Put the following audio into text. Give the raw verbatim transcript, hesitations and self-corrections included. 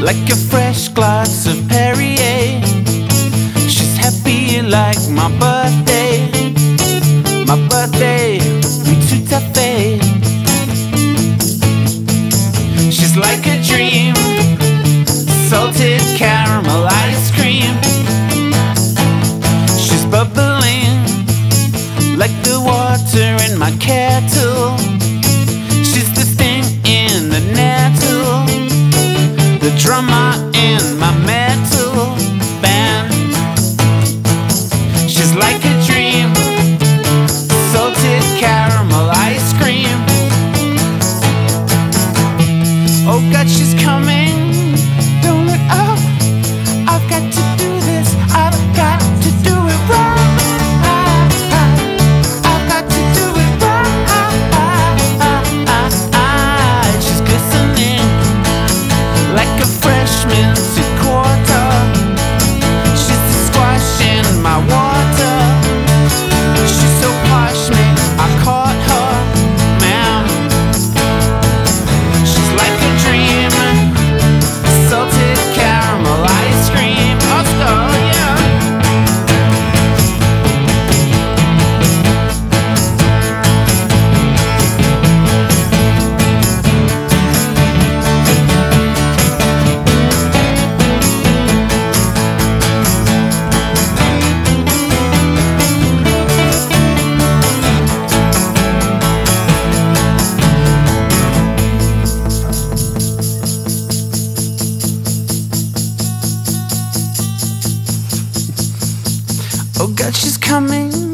like a fresh glass of Perrier. She's happy like my birthday. My birthday, we tout à fait. She's like a dream, salted caramel ice cream. She's bubbling like the water in my kettle. She's the sting in the nettle, the drummer in my metal band. She's like a dream, salted caramel ice cream. Oh God, she's coming, don't look up. I've got to do this, I've got to do it right. I've got to do it right. She's glistening like a freshman to quarter. She's the squash in my water. She's so posh, man, I caught her, ma'am. She's like a dream, salted caramel ice cream. Oscar, yeah. Oh God, she's coming.